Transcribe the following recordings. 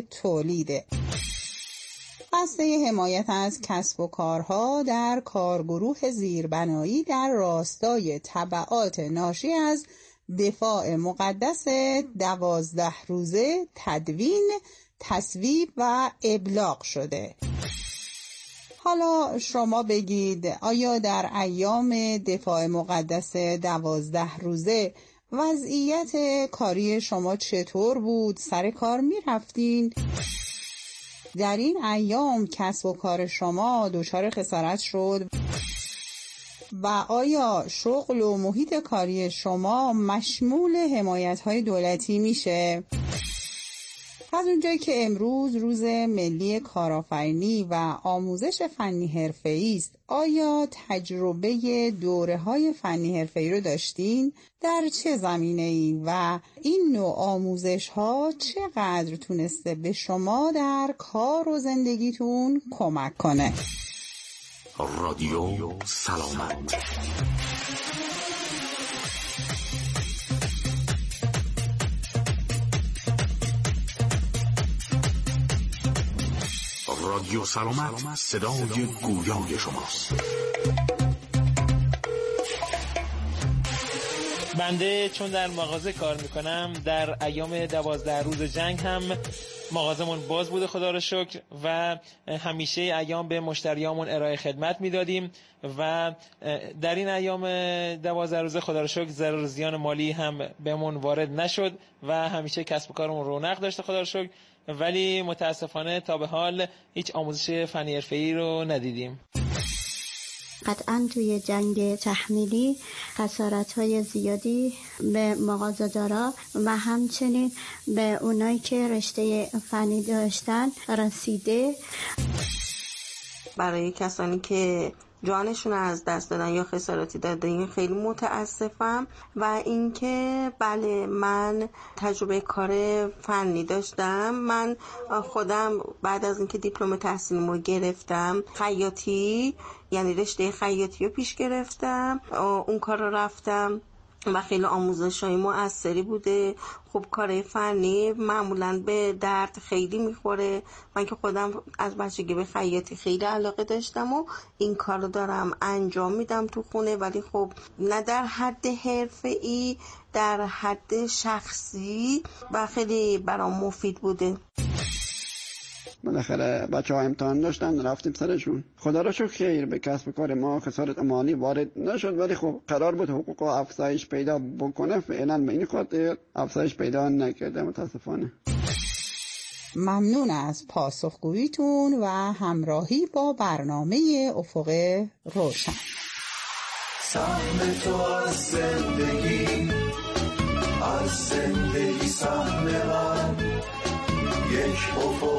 تولیده. بسته حمایت از کسب و کارها در کارگروه زیربنایی در راستای تبعات ناشی از دفاع مقدس 12 روزه تدوین، تصویب و ابلاغ شده. حالا شما بگید آیا در ایام دفاع مقدس 12 روزه وضعیت کاری شما چطور بود؟ سر کار می رفتین؟ در این ایام کسب و کار شما دچار خسارت شد؟ و آیا شغل و محیط کاری شما مشمول حمایت‌های دولتی میشه؟ از اونجایی که امروز روز ملی کارآفرینی و آموزش فنی حرفه‌ای است، آیا تجربه دوره‌های فنی حرفه‌ای رو داشتین؟ در چه زمینه‌ای و این نوع آموزش‌ها چقدر تونسته به شما در کار و زندگیتون کمک کنه؟ رادیو سلامت. رادیو سلامت، صدای گویای شماست. بنده چون در مغازه کار میکنم، در ایام 12 روز جنگ هم مغازمون باز بوده خدا رو شکر و همیشه ایام به مشتریامون ارائه خدمت میدادیم و در این ایام 12 روزه خدا رو شکر ضرر و زیان مالی هم بهمون وارد نشد و همیشه کسب و کارمون رونق داشته خدا رو شکر، ولی متاسفانه تا به حال هیچ آموزش فنی حرفه‌ای رو ندیدیم. قطعاً توی جنگ تحمیلی خسارت‌های زیادی به مغازه‌دارا و همچنین به اونایی که رشته فنی داشتن رسیده. برای کسانی که جانشون از دست دادن یا خساراتی دادن خیلی متاسفم. و اینکه بله من تجربه کار فنی داشتم. من خودم بعد از اینکه دیپلم تحصیلیمو گرفتم خیاطی، یعنی رشته خیاطی رو پیش گرفتم، اون کار رو رفتم و خیلی آموزش‌های مؤثری بوده. خب کار فنی معمولاً به درد خیلی میخوره. من که خودم از بچگی به خیاطی خیلی علاقه داشتم و این کار رو دارم انجام میدم تو خونه، ولی خب نه در حد حرفه‌ای، در حد شخصی و خیلی برام مفید بوده. بالاخره بچه‌ها امتحان داشتن، رفتیم سرشون. خدا را شکر خیر به کسب کار ما خسارت مالی وارد نشد، ولی خب قرار بود حقوق افزایش پیدا بکنه، فعلا به این خاطر افزایش پیدا نکرده متاسفانه. ممنون از پاسخگوییتون و همراهی با برنامه افق روشن. سهم تو از زندگی، از زندگی سهم من، یک افق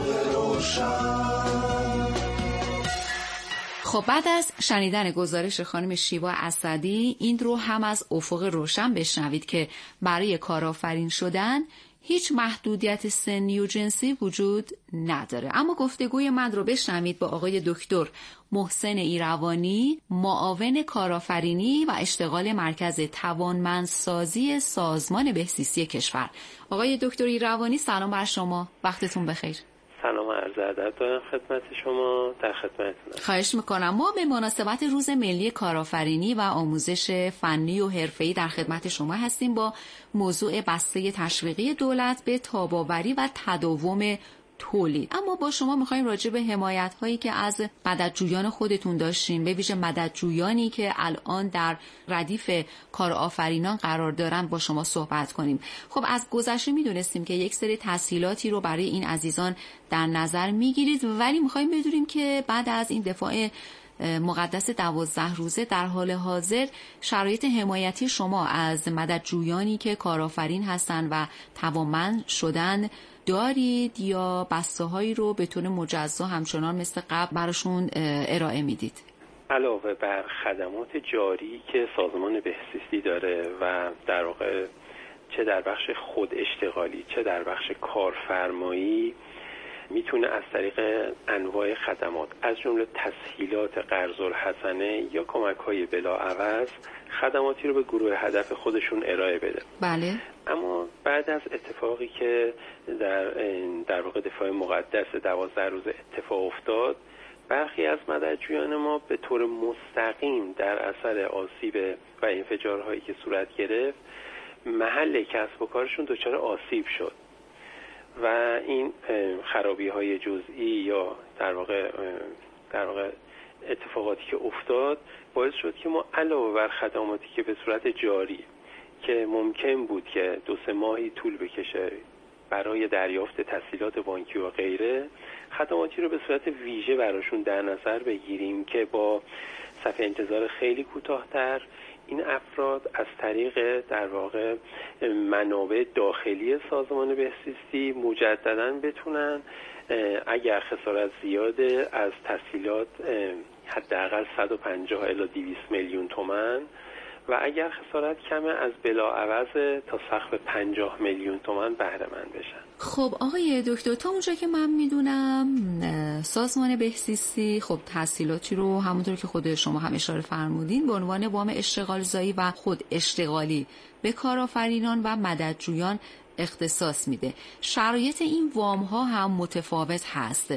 روشن. خب بعد از شنیدن گزارش خانم شیوا اسدی، این رو هم از افق روشن بشنوید که برای کارآفرین شدن هیچ محدودیت سنی و جنسی وجود نداره. اما گفتگوی من رو بشنوید با آقای دکتر محسن ایروانی، معاون کارآفرینی و اشتغال مرکز توانمندسازی سازمان بهزیستی کشور. آقای دکتر ایروانی سلام بر شما، وقتتون بخیر. سلام و عرض ادب دارم خدمت شما، در خدمتتونم. خواهش میکنم. ما به مناسبت روز ملی کارآفرینی و آموزش فنی و حرفه‌ای در خدمت شما هستیم با موضوع بسته تشویقی دولت به تاب‌آوری و تداوم تولید. اما با شما میخوایم راجع به حمایت هایی که از مددجویان خودتون داشتین، به ویژه مددجویانی که الان در ردیف کارآفرینان قرار دارن با شما صحبت کنیم. خب از گذشته میدونستیم که یک سری تسهیلاتی رو برای این عزیزان در نظر میگیرید، ولی میخوایم بدونیم که بعد از این دفاع مقدس 12 روزه در حال حاضر شرایط حمایتی شما از مددجویانی که کارآفرین هستن و توانمند شدن دارید یا بسته هایی رو به طور مجزا همچنان مثل قبل براشون ارائه میدید؟ علاوه بر خدمات جاری که سازمان بهزیستی داره و در واقع چه در بخش خود اشتغالی چه در بخش کارفرمایی میتونه از طریق انواع خدمات از جمله تسهیلات قرض الحسنه یا کمک‌های بلاعوض خدماتی رو به گروه هدف خودشون ارائه بده. بله. اما بعد از اتفاقی که در واقع دفاع مقدس 12 روز اتفاق افتاد، برخی از مددجویان ما به طور مستقیم در اثر آسیب و انفجارهایی که صورت گرفت محل کسب و کارشون دچار آسیب شد و این خرابی‌های جزئی یا در واقع اتفاقاتی که افتاد باعث شد که ما علاوه بر خدماتی که به صورت جاری که ممکن بود که 2-3 ماهی طول بکشه برای دریافت تسهیلات بانکی و غیره، خدماتی رو به صورت ویژه براشون در نظر بگیریم که با صف انتظار خیلی کوتاه‌تر این افراد از طریق در واقع منابع داخلی سازمان بهزیستی مجدداً بتونن اگر خسارت زیاده از تسهیلات حداقل 150 الی 200 میلیون تومان و اگر خسارت کمه از بلاعوض تا سقف 50 میلیون تومان بهره مند بشن. خب آقای دکتر، تا اونجا که من میدونم سازمان بهزیستی خب تسهیلاتی رو همونطور که خود شما هم اشاره فرمودین به عنوان وام اشتغالزایی و خود اشتغالی به کارآفرینان و مددجویان اختصاص میده. شرایط این وام ها هم متفاوت هست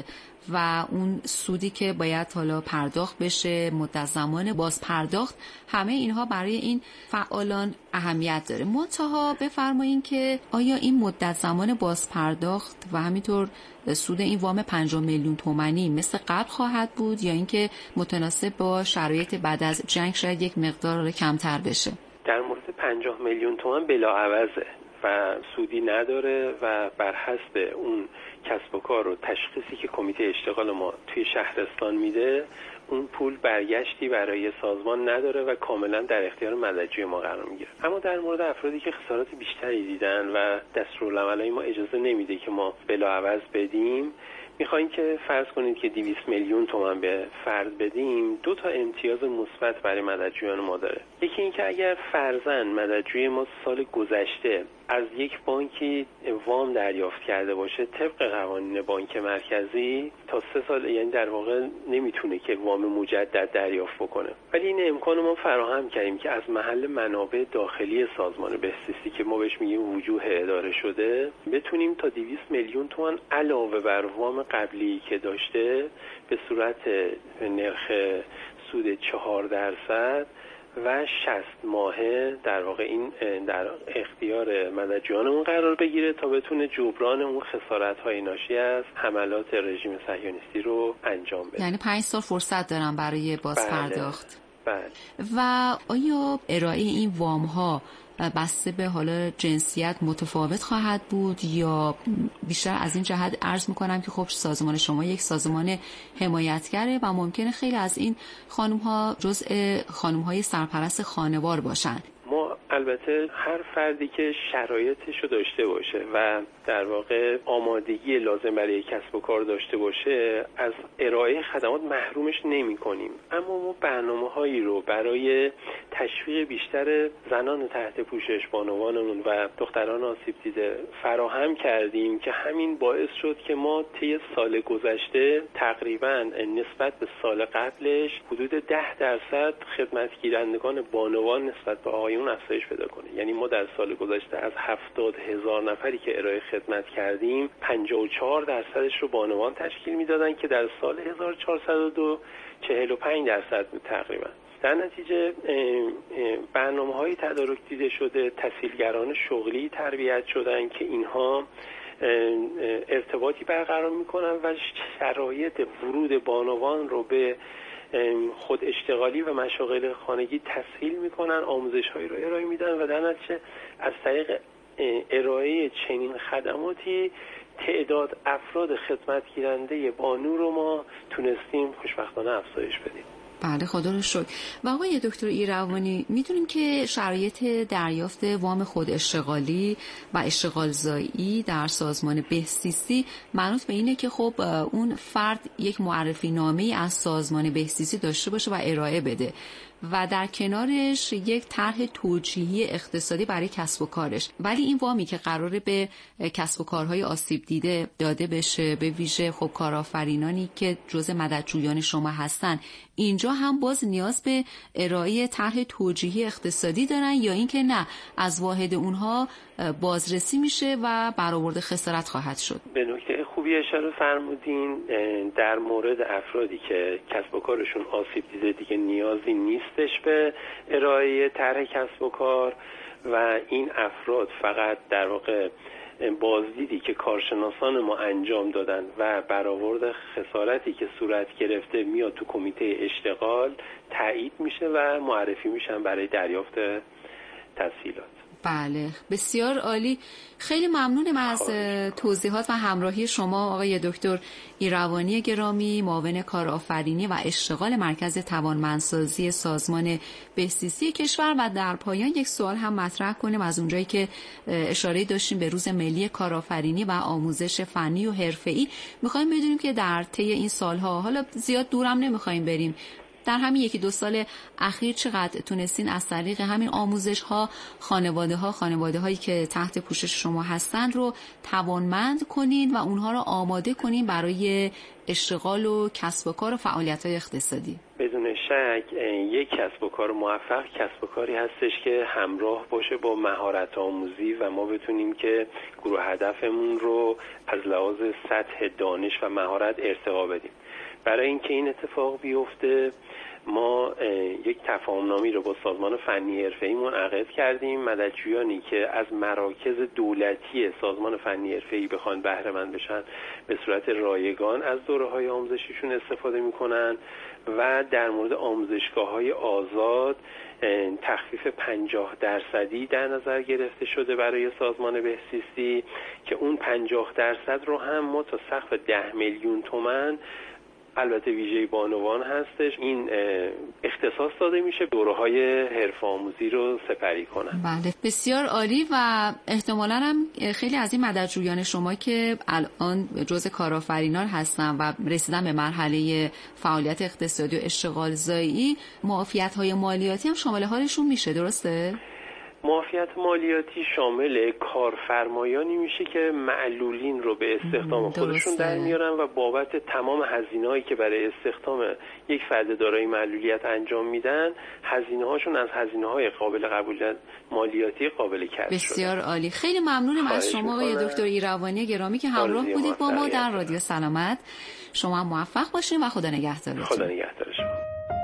و اون سودی که باید حالا پرداخت بشه، مدت زمان باز پرداخت، همه اینها برای این فعالان اهمیت داره. منتها بفرمایین که آیا این مدت زمان باز پرداخت و همینطور سود این وام 5 میلیون تومانی مثل قبل خواهد بود یا اینکه متناسب با شرایط بعد از جنگ شاید یک مقدار کمتر بشه؟ در مورد 50 میلیون تومان بلاعوضه و سودی نداره و بر حسب اون کسب و کار و تشخیصی که کمیته اشتغال ما توی شهرستان میده اون پول برگشتی برای سازمان نداره و کاملا در اختیار مددجوی ما قرار میگیره. اما در مورد افرادی که خسارات بیشتری دیدن و دستورالعملای ما اجازه نمیده که ما بلاعوض بدیم، میخواین که فرض کنید که 200 میلیون تومان به فرد بدیم، 2 تا امتیاز مثبت برای مددجویان ما داره. یکی این که اگر فرضاً مددجوی ما سال گذشته از یک بانکی وام دریافت کرده باشه طبق قوانین بانک مرکزی تا 3 سال، یعنی در واقع نمیتونه که وام مجدد دریافت بکنه، ولی این امکان ما فراهم کردیم که از محل منابع داخلی سازمان بهزیستی که ما بهش میگیم وجوه اداره شده بتونیم تا 200 میلیون تومان علاوه بر وام قبلی که داشته به صورت نرخ سود 4% و 60 ماهه در واقع این در اختیار مددجویانمون قرار بگیره تا بتونه جبران اون خسارت‌های ناشی از حملات رژیم صهیونیستی رو انجام بده. یعنی 5 سال فرصت دارن برای بازپرداخت. بله. و آیا ارائه این وام‌ها بسته به حالا جنسیت متفاوت خواهد بود یا بیشتر از این جهت عرض میکنم که خب سازمان شما یک سازمان حمایتگره و ممکنه خیلی از این خانم‌ها جزء خانم‌های سرپرست خانوار باشن؟ ما البته هر فردی که شرایطش رو داشته باشه و در واقع آمادگی لازم برای کسب و کار داشته باشه از ارائه خدمات محرومش نمی کنیم. اما ما برنامه‌هایی رو برای تشویق بیشتر زنان تحت پوشش بانوانمون و دختران آسیب دیده فراهم کردیم که همین باعث شد که ما طی سال گذشته تقریباً نسبت به سال قبلش حدود 10% خدمتگیرندگان بانوان نسبت به آقایون افزایش پیدا کنه. یعنی ما در سال گذشته از 70,000 نفری که ارائه خدمت کردیم 54% رو بانوان تشکیل میدادن که در سال 1402 45% بود تقریبا. در نتیجه برنامه‌های تدارک دیده شده، تسهیلگران شغلی تربیت شدن که اینها ارتباطی برقرار میکنن و شرایط ورود بانوان رو به خود اشتغالی و مشاغل خانگی تسهیل میکنن، آموزش‌هایی رو ارائه میدن و در نتیجه از طریق ارائه چنین خدماتی تعداد افراد خدمتگیرنده بانو رو ما تونستیم خوشبختانه افزایش بدیم. بله خدا رو شکر. و آقای دکتر ایروانی میدونیم که شرایط دریافت وام خود اشتغالی و اشتغالزایی در سازمان بهزیستی منوط به اینه که خب اون فرد یک معرفی نامه‌ای از سازمان بهزیستی داشته باشه و ارائه بده و در کنارش یک طرح توجیهی اقتصادی برای کسب و کارش. ولی این وامی که قراره به کسب و کارهای آسیب دیده داده بشه، به ویژه خب کارآفرینانی که جزء مددجویان شما هستن، اینجا هم باز نیاز به ارائه طرح توجیهی اقتصادی دارن یا اینکه نه از واحد اونها بازرسی میشه و برآورد خسارت خواهد شد؟ به نکته خوبی اشاره فرمودین. در مورد افرادی که کسب و کارشون آسیب دیده دیگه نیازی نیستش به ارائه طرح کسب و کار و این افراد فقط در واقع بازدیدی که کارشناسان ما انجام دادن و برآورد خسارتی که صورت گرفته میاد تو کمیته اشتغال تایید میشه و معرفی میشن برای دریافت تسهیلات. بله، بسیار عالی. خیلی ممنونم از توضیحات و همراهی شما آقای دکتر ایروانی گرامی، معاون کارآفرینی و اشتغال مرکز توانمندسازی سازمان بهزیستی کشور. و در پایان یک سوال هم مطرح کنیم از اونجایی که اشاره داشتیم به روز ملی کارآفرینی و آموزش فنی و حرفه‌ای. می‌خوایم بدونیم که در طی این سالها، حالا زیاد دورم نمی‌خوایم بریم، در همین 1-2 سال اخیر چقدر تونستین از طریق همین آموزش ها خانواده هایی که تحت پوشش شما هستن رو توانمند کنین و اونها رو آماده کنین برای اشتغال و کسب و کار و فعالیت های اقتصادی؟ بدون شک یک کسب و کار موفق کسب و کاری هستش که همراه باشه با مهارت آموزی و ما بتونیم که گروه هدفمون رو از لحاظ سطح دانش و مهارت ارتقا بدیم. برای اینکه این اتفاق بیفته ما یک تفاهم‌نامه‌ای رو با سازمان فنی حرفه‌ای منعقد کردیم. مددجویانی که از مراکز دولتی سازمان فنی حرفه‌ای بخوان بهره مند بشن به صورت رایگان از دوره‌های آموزشیشون استفاده می‌کنن و در مورد آموزشگاه‌های آزاد تخفیف 50% در نظر گرفته شده برای سازمان بهزیستی که اون 50% رو هم ما تا سقف 10 میلیون تومان، البته ویژه بانوان هستش، این اختصاص داده میشه دوره‌های حرفه آموزی رو سپری کنن. بله، بسیار عالی. و احتمالاً هم خیلی از این مددجویان شما که الان جزء کارآفرینان هستن و رسیدن به مرحله فعالیت اقتصادی و اشتغال زایی، معافیت‌های مالیاتی هم شامل حالشون میشه، درسته؟ معافیت مالیاتی شامل کارفرمایانی میشه که معلولین رو به استخدام خودشون در میارن و بابت تمام هزینه‌هایی که برای استخدام یک فرد دارای معلولیت انجام میدن، هزینه‌هاشون از هزینه‌های قابل قبول مالیاتی قابل کسب شده. بسیار عالی. خیلی ممنونم از شما آقای دکتر ایروانی گرامی که همراه بودید با ما در رادیو سلامت. شما هم موفق باشین و خدا نگهدارتون. خدا نگهدار شما.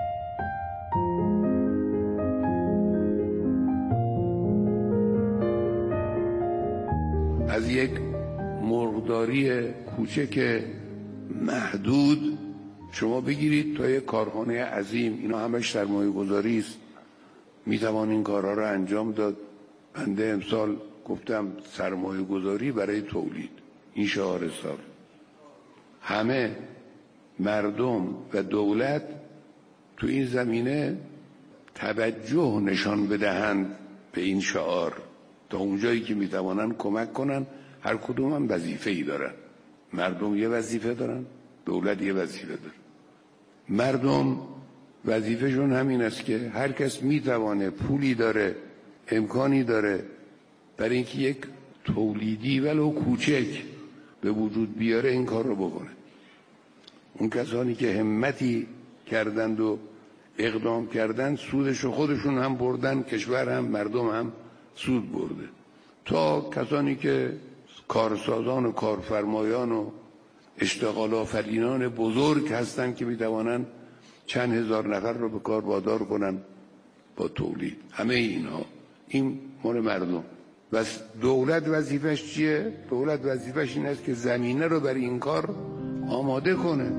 از یک مرغداری کوچک محدود شما بگیرید تا یک کارخانه عظیم، اینا همش سرمایه گذاری است، میتوان این کارها رو انجام داد. بنده امسال گفتم سرمایه گذاری برای تولید، این شعار سال. همه مردم و دولت تو این زمینه توجه نشان بدهند به این شعار تا اونجایی که میتوانن کمک کنن. هر کدوم هم وظیفه‌ای دارن. مردم یه وظیفه دارن، دولت یه وظیفه داره. مردم وظیفهشون همین است که هر کس میتوانه، پولی داره، امکانی داره برای اینکه یک تولیدی ولو کوچک به وجود بیاره این کار رو بکنه. اون کسانی که همتی کردند و اقدام کردند سودش رو خودشون هم بردن، کشور هم، مردم هم سود برده. تا کسانی که کارسازان و کارفرمایان و اشتغال آفرینان بزرگ هستند که میتوانند چند هزار نفر رو به کار وادار کنن با تولید. همه اینها این مال مردم. و دولت وظیفش چیه؟ دولت وظیفش این است که زمینه رو برای این کار آماده کنه.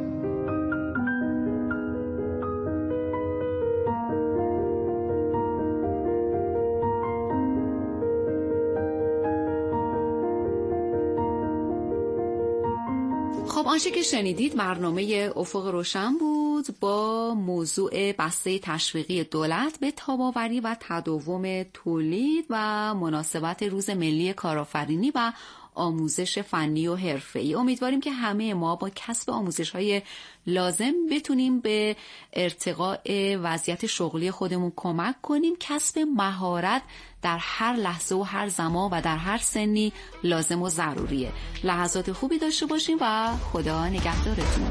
خب آنچه که شنیدید برنامه افق روشن بود با موضوع بسته تشویقی دولت به تاب‌آوری و تداوم تولید و مناسبت روز ملی کارآفرینی و آموزش فنی و حرفه‌ای. امیدواریم که همه ما با کسب آموزش‌های لازم بتونیم به ارتقاء وضعیت شغلی خودمون کمک کنیم. کسب مهارت در هر لحظه و هر زمان و در هر سنی لازم و ضروریه. لحظات خوبی داشته باشیم و خدا نگهدارتون.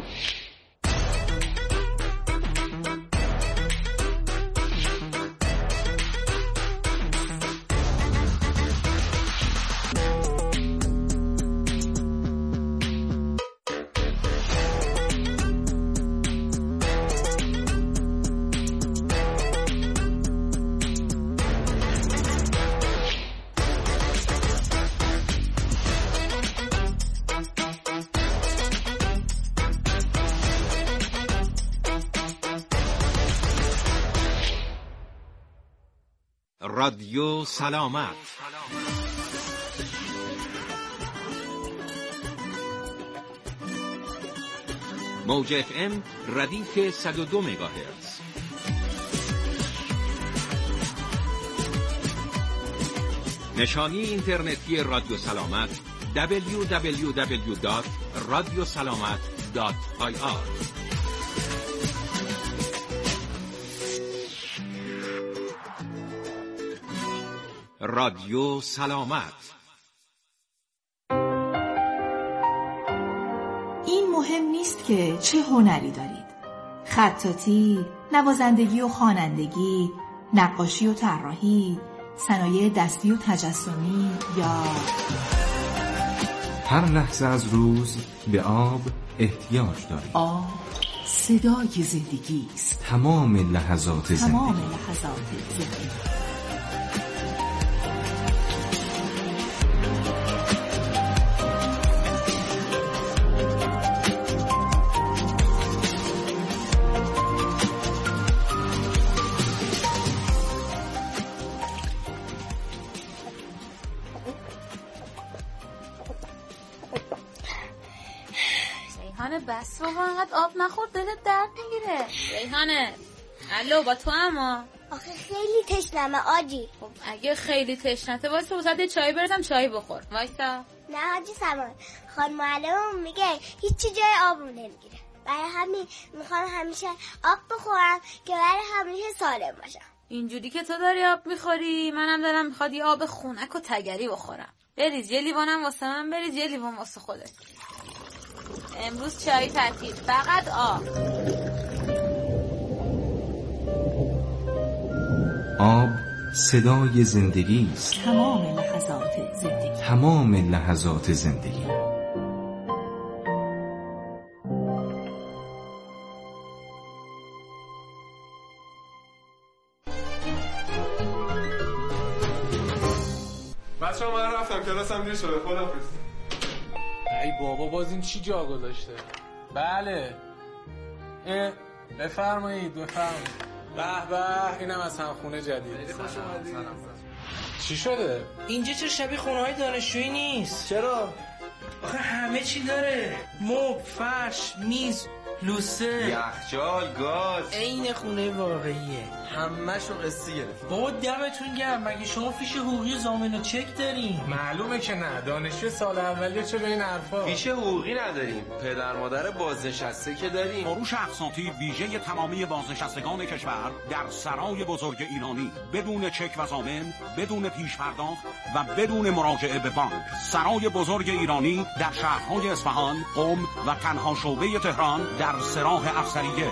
رادیو سلامت. موج FM ردیف 102 مگاهرتز. نشانی اینترنتی رادیو سلامت www.radiosalamat.ir. رادیو سلامت. این مهم نیست که چه هنری دارید: خطاطی، نوازندگی و خوانندگی، نقاشی و طراحی، صنایع دستی و تجسمی یا هر لحظه از روز به آب احتیاج دارید. آب صدای زندگی است. تمام لحظات زندگی. بس بابا انقدر آب نخور، دلت درد میگیره. ریحانه الو، با تو اما آخه خیلی تشنمه آجی. خب اگه خیلی تشنته واسه وسط چای بردم چای بخور. وایسا. نه آجی سامان، خانم معلمم میگه هیچی جای آبم نمیگیره، برای همین میخوام همیشه آب بخورم که برای همیشه سالم باشم. اینجوری که تو داری آب میخوری، منم دارم میخواد یه آب خنک و تگری بخورم. بریز یه لیوانم واسه من، بریز یه لیوان واسه خودت. امروز چای تعطیل، فقط آب. آب صدای زندگی است. تمام لحظات زندگی. تمام لحظات زندگی. بچه‌ها من رفتم، کلاسم دیر شده. خداحافظ. ای بابا باز این چی جا گذاشته؟ بله بفرمایید. به به، اینم از همخونه جدید. سلام. چی شده؟ اینجا چه شبیه خونه‌های دانشجویی نیست. چرا؟ آخه همه چی داره، مبل، فرش، میز، لوسه، یخچال، گاز. عین خونه واقعیه. همه‌شو قسطی گرفت. بابا دمتون گرم، مگه شما فیش حقوقی ضامن و چک دارین؟ معلومه که نه، دانشجو سال اولیه چه به این حرفا. فیش حقوقی نداریم، پدر مادر بازنشسته که داریم. فروش اقساطی ویژه تمامی بازنشستگان کشور در سرای بزرگ ایرانی، بدون چک و ضامن، بدون پیش پرداخت و بدون مراجعه به بانک. سرای بزرگ ایرانی در شهرهای اصفهان، قم و تنها شعبه تهران در سراح افسریه.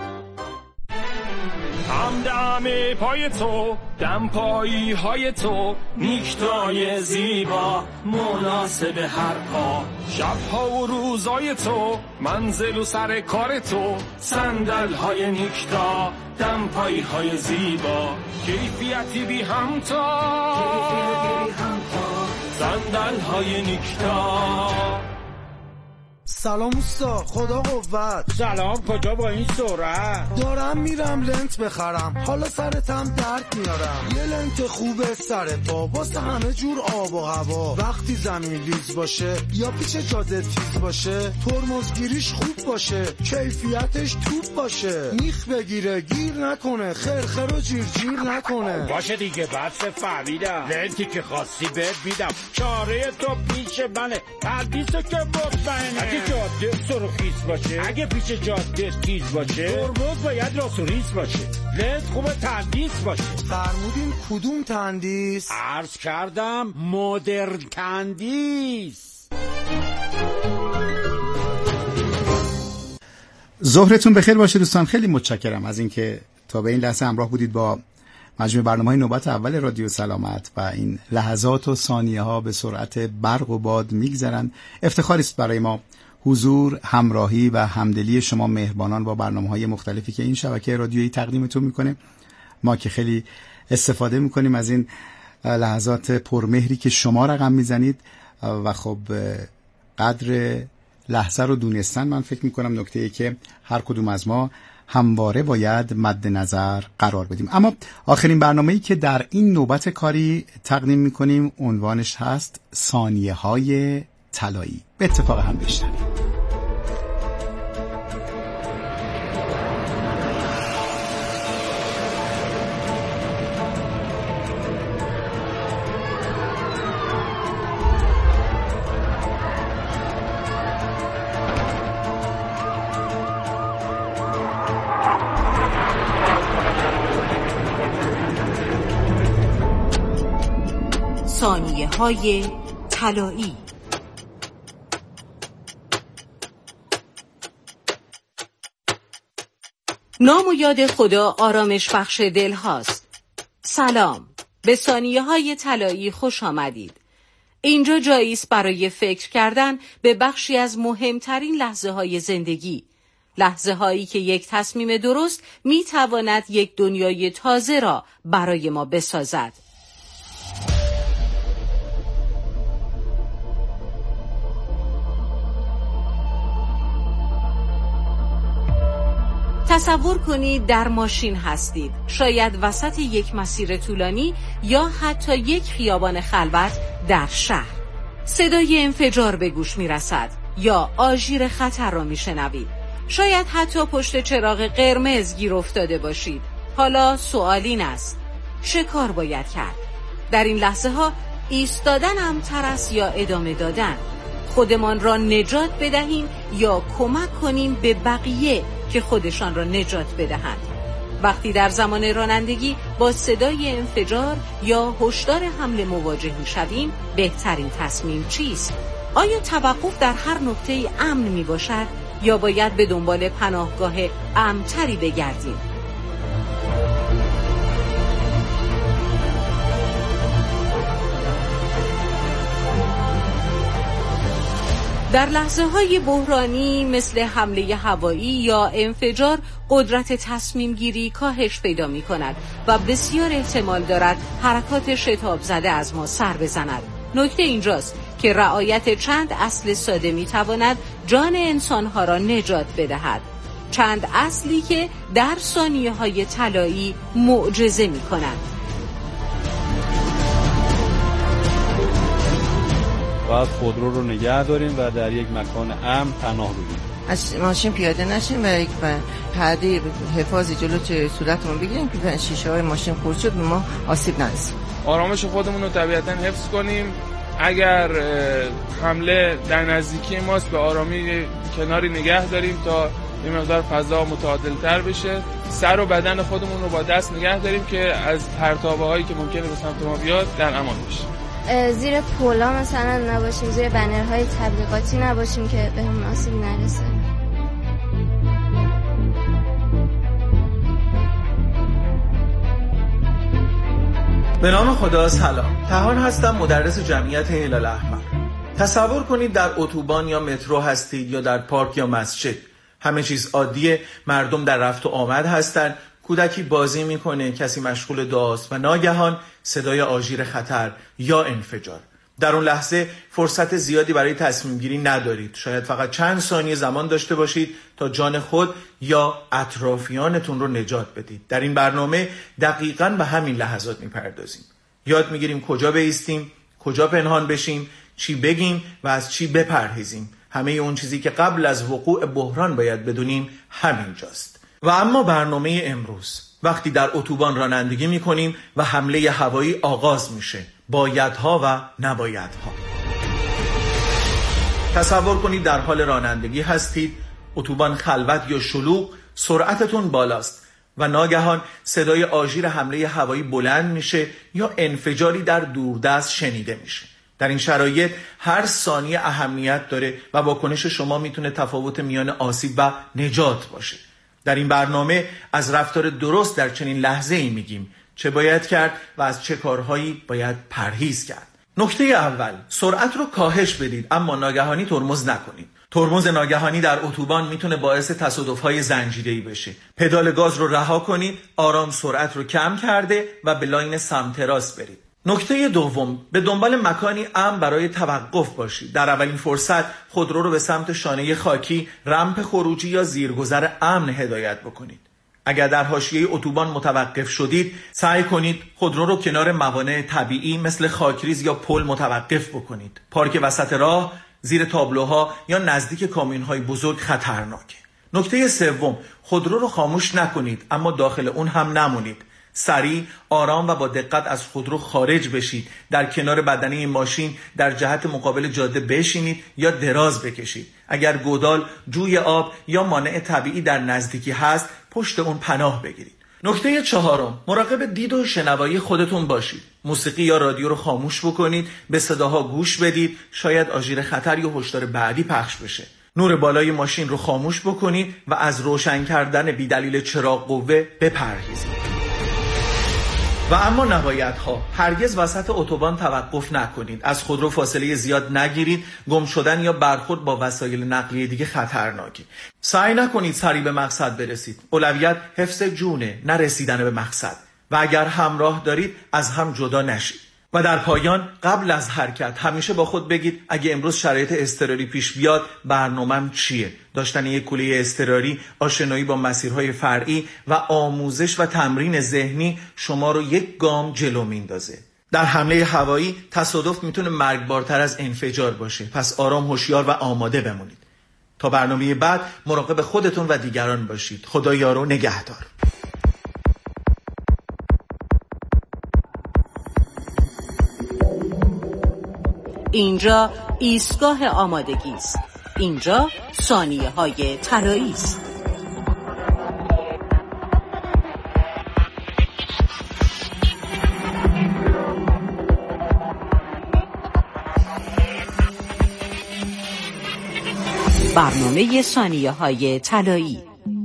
همدم پای تو، دم پایی های تو، نیکتای زیبا مناسب هر پا. شبها و روزای تو، منزل و سر کار تو، صندل های نیکتا، دم پایی های زیبا، کیفیتی بی همتا، صندل های نیکتا. سلام اوستا، خدا قوت. سلام، کجا با این سرعت؟ دارم میرم لنت بخرم، حالا سرتم درد میارم. یه لنت خوبه سر پا واسه همه جور آب و هوا. وقتی زمین لیز باشه یا پیش جاده تیز باشه، ترمزگیریش خوب باشه، کیفیتش توپ باشه. میخ بگیره گیر نکنه، خرخر و جیر نکنه. باشه دیگه، بس فهمیدم. لنتی که خواستی بهت میدم، چاره تو پیش منه، پردیسو که مطمئنه. اگه جاده سرخیز باشه، اگه پیش جاده تیز باشه، ترمز باید راسوریز باشه، لنت خوبه تندیس باشه. فرمودین کدوم تندیس؟ عرض کردم مدرن تندیس. ظهرتون بخیر باشه دوستان. خیلی متشکرم از اینکه تا به این لحظه همراه بودید با مجموعه برنامه‌های نوبت اول رادیو سلامت و این لحظات و ثانیه ها به سرعت برق و باد میگذرن. افتخاری است برای ما حضور، همراهی و همدلی شما مهربانان با برنامه‌های مختلفی که این شبکه رادیویی تقدیمتون میکنه. ما که خیلی استفاده میکنیم از این لحظات پرمهری که شما رقم میزنید و خب قدر لحظه رو دونستن من فکر میکنم نکته‌ای که هر کدوم از ما همواره باید مد نظر قرار بدیم. اما آخرین برنامه‌ای که در این نوبت کاری تقدیم میکنیم عنوانش هست ثانیه‌های طلایی. به اتفاق هم بشنویم. ثانیه‌های طلایی. نام و یاد خدا آرامش بخش دل هاست. سلام، به ثانیه‌های طلایی خوش آمدید. اینجا جایی است برای فکر کردن به بخشی از مهمترین لحظه‌های زندگی. لحظه‌هایی که یک تصمیم درست می‌تواند یک دنیای تازه را برای ما بسازد. تصور کنید در ماشین هستید، شاید وسط یک مسیر طولانی یا حتی یک خیابان خلوت در شهر. صدای انفجار به گوش می رسد یا آژیر خطر را می شنوید. شاید حتی پشت چراغ قرمز گیر افتاده باشید. حالا سوال این است: چه کار باید کرد؟ در این لحظه ها ایستادن امتر است یا ادامه دادن؟ خودمان را نجات بدهیم یا کمک کنیم به بقیه که خودشان را نجات بدهند؟ وقتی در زمان رانندگی با صدای انفجار یا هشدار حمله مواجه می‌شویم، بهترین تصمیم چیست؟ آیا توقف در هر نقطه امن میباشد یا باید به دنبال پناهگاه امن‌تری بگردیم؟ در لحظه‌های بحرانی مثل حمله هوایی یا انفجار، قدرت تصمیم گیری کاهش پیدا می‌کند و بسیار احتمال دارد حرکات شتاب زده از ما سر بزند. نکته اینجاست که رعایت چند اصل ساده می‌تواند جان انسان‌ها را نجات بدهد. چند اصلی که در ثانیه‌های طلایی معجزه می‌کنند. باید خودرو رو نگه داریم و در یک مکان امن پناه بگیریم. از ماشین پیاده نشیم و یک پرده حفاظی جلوی صورتمون بگیریم که شیشه های ماشین خورد شد ما آسیب نرسیم. آرامش خودمون رو طبیعتاً حفظ کنیم. اگر حمله در نزدیکی ماست به آرامی کناری نگه داریم تا یه مقدار فضا متعادل‌تر بشه. سر و بدن خودمون رو با دست نگه داریم که از پرتابه‌هایی که ممکنه به سمت ما بیاد در امان باشیم. زیر پولا مثلا نباشیم، زیر بنرهای تبلیغاتی نباشیم که به هم آسیب نرسه. به نام خدا. سلام، طاهر هستم، مدرس جمعیت هلال احمر. تصور کنید در اتوبان یا مترو هستید یا در پارک یا مسجد. همه چیز عادیه، مردم در رفت و آمد هستند، کودکی بازی میکنه، کسی مشغول دعاست و ناگهان صدای آژیر خطر یا انفجار. در اون لحظه فرصت زیادی برای تصمیم گیری ندارید. شاید فقط چند ثانیه زمان داشته باشید تا جان خود یا اطرافیانتون رو نجات بدید. در این برنامه دقیقاً به همین لحظات میپردازیم. یاد میگیریم کجا بایستیم، کجا پنهان بشیم، چی بگیم و از چی بپرهیزیم. همه اون چیزی که قبل از وقوع بحران باید بدونیم همینجاست. و اما برنامه امروز، وقتی در اتوبان رانندگی میکنیم و حمله هوایی آغاز میشه، بایدها و نبایدها. تصور کنید در حال رانندگی هستید، اتوبان خلوت یا شلوغ، سرعتتون بالاست و ناگهان صدای آژیر حمله هوایی بلند میشه یا انفجاری در دوردست شنیده میشه. در این شرایط هر ثانیه اهمیت داره و واکنش شما میتونه تفاوت میان آسیب و نجات باشه. در این برنامه از رفتار درست در چنین لحظه‌ای میگیم، چه باید کرد و از چه کارهایی باید پرهیز کرد. نکته اول، سرعت رو کاهش بدید اما ناگهانی ترمز نکنید. ترمز ناگهانی در اتوبان میتونه باعث تصادف‌های زنجیره‌ای بشه. پدال گاز رو رها کنید، آرام سرعت رو کم کرده و به لاین سمت راست برید. نکته دوم، به دنبال مکانی امن برای توقف باشید. در اولین فرصت خودرو رو به سمت شانه خاکی، رمپ خروجی یا زیرگذر امن هدایت بکنید. اگر در حاشیه اتوبان متوقف شدید، سعی کنید خودرو رو کنار موانع طبیعی مثل خاکریز یا پل متوقف بکنید. پارک وسط راه، زیر تابلوها یا نزدیک کامیون‌های بزرگ خطرناکه. نکته سوم، خودرو رو خاموش نکنید اما داخل اون هم نمونید. سریع، آرام و با دقت از خودرو خارج بشید. در کنار بدنه ماشین در جهت مقابل جاده بشینید یا دراز بکشید. اگر گودال، جوی آب یا مانع طبیعی در نزدیکی هست، پشت اون پناه بگیرید. نکته چهارم، مراقب دید و شنوایی خودتون باشید. موسیقی یا رادیو رو خاموش بکنید، به صداها گوش بدید، شاید آژیر خطر یا هشدار بعدی پخش بشه. نور بالای ماشین رو خاموش بکنید و از روشن کردن بی‌دلیل چراغ قوه بپرهیزید. و اما نبایدها، هرگز وسط اتوبان توقف نکنید. از خودرو فاصله زیاد نگیرید. گم شدن یا برخورد با وسایل نقلیه دیگه خطرناکه. سعی نکنید سریع به مقصد برسید. اولویت حفظ جونه، نه رسیدن به مقصد. و اگر همراه دارید از هم جدا نشید. و در پایان، قبل از حرکت همیشه با خود بگید اگه امروز شرایط اضطراری پیش بیاد برنامه‌م چیه؟ داشتن یک کوله اضطراری، آشنایی با مسیرهای فرعی و آموزش و تمرین ذهنی شما رو یک گام جلو میندازه. در حمله هوایی تصادف میتونه مرگبارتر از انفجار باشه. پس آرام، هوشیار و آماده بمونید. تا برنامه بعد مراقب خودتون و دیگران باشید. خدا یار و نگهدار. اینجا ایستگاه آمادگی است. اینجا ثانیه‌های طلایی است. برنامه ثانیه‌های طلایی.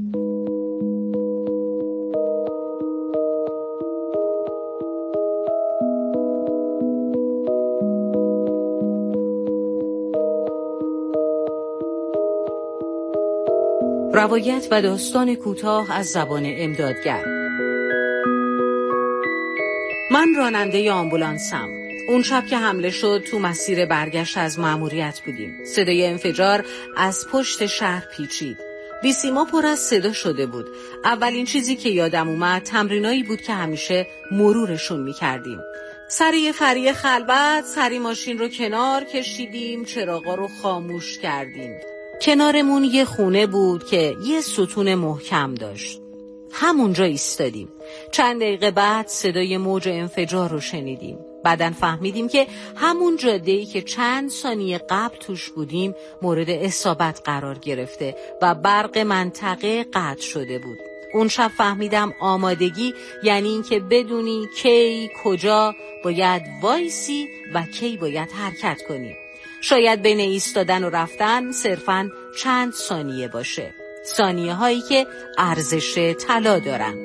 روایت و داستان کوتاه از زبان امدادگر. من راننده آمبولانسم. اون شب که حمله شد تو مسیر برگشت از مأموریت بودیم. صدای انفجار از پشت شهر پیچید. بیسیما پر از صدا شده بود. اولین چیزی که یادم اومد تمرینایی بود که همیشه مرورشون میکردیم. سریع فریع خلوت، سریع ماشین رو کنار کشیدیم، چراغا رو خاموش کردیم. کنارمون یه خونه بود که یه ستون محکم داشت. همونجا ایستادیم. چند دقیقه بعد صدای موج انفجار رو شنیدیم. بعدن فهمیدیم که همون جاده‌ای که چند ثانیه قبل توش بودیم مورد اصابت قرار گرفته و برق منطقه قطع شده بود. اون شب فهمیدم آمادگی یعنی این که بدونی کی، کجا باید وایسی و کی باید حرکت کنی. شاید بین ایستادن و رفتن صرفاً چند ثانیه باشه. ثانیه هایی که ارزش طلا دارن.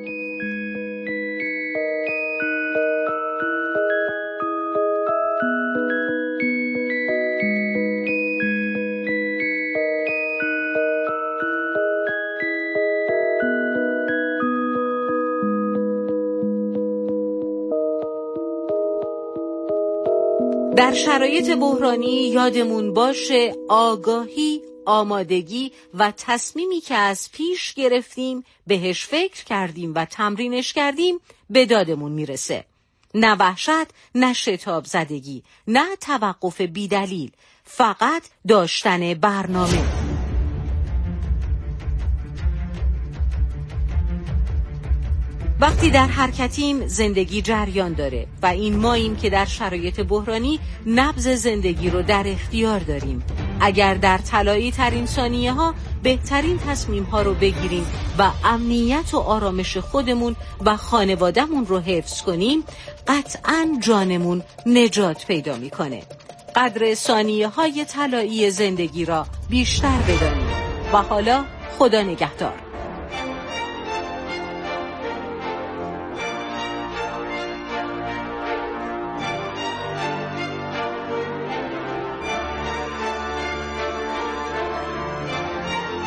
در شرایط بحرانی یادمون باشه آگاهی، آمادگی و تصمیمی که از پیش گرفتیم، بهش فکر کردیم و تمرینش کردیم به دادمون میرسه. نه وحشت، نه شتاب زدگی، نه توقف بیدلیل، فقط داشتن برنامه. وقتی در حرکتیم زندگی جریان داره و این ماییم که در شرایط بحرانی نبض زندگی رو در اختیار داریم. اگر در طلایی ترین ثانیه ها بهترین تصمیم ها رو بگیریم و امنیت و آرامش خودمون و خانوادهمون رو حفظ کنیم، قطعاً جانمون نجات پیدا میکنه. قدر ثانیه های طلایی زندگی را بیشتر بدانیم. و حالا خدا نگهدار.